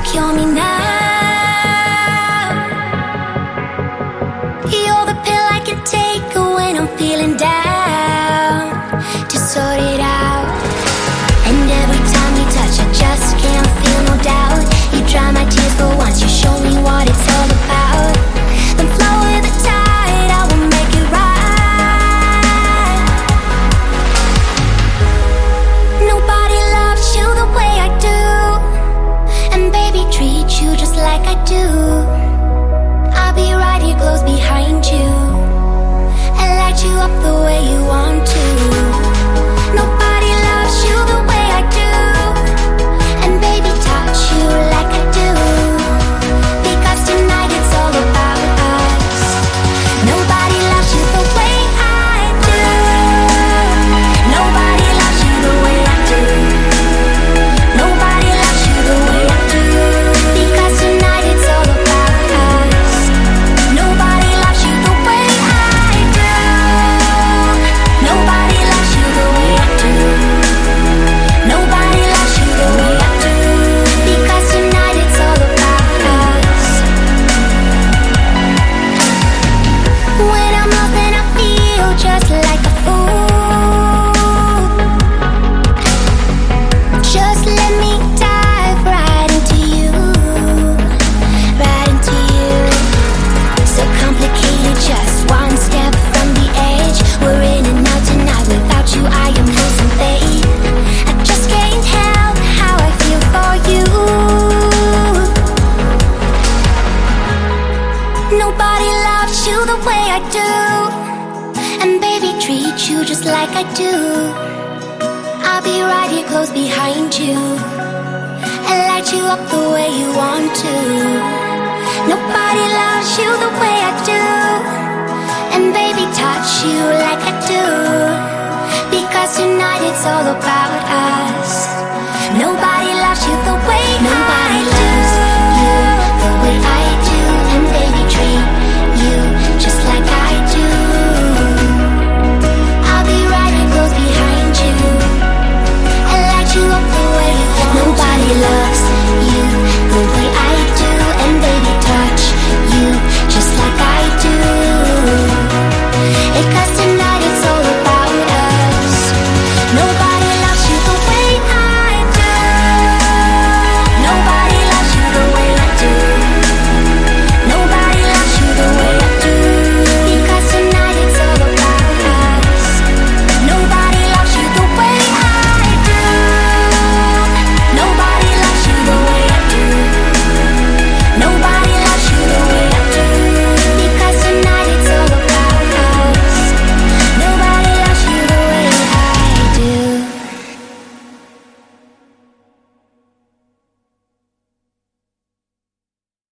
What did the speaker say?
cure me now. You're the pill I can take when I'm feeling down, to sort it out. And every time you touch, I just can't feel no doubt. You dry my tears for once, you show me what it's all about. Then flow with the tide, I will make it right. Nobody loves you the way I do, and baby treat you just like I do. I'll be right here close behind you, and light you up the way you want to. Nobody loves you the way I do, and baby touch you like I do. Because tonight it's all about us. Nobody loves you the way I do. Nobody loves you the way I do. Nobody loves you the way I do. Because tonight it's all about us. Nobody loves you the way I do. Nobody loves you the way I do. Nobody loves you the way I do. Because tonight it's all about us. When I'm lost and I feel just like a fool, just let me dive right into you, right into you. So complicated, just one step from the edge. We're in and out tonight, without you I am losing faith. I just can't help how I feel for you. Nobody loves you the way I do, and baby treat you just like I do. I'll be right here close behind you, and light you up the way you want to. Nobody loves you the way I do, and baby touch you like I do. Because tonight it's all about us. Nobody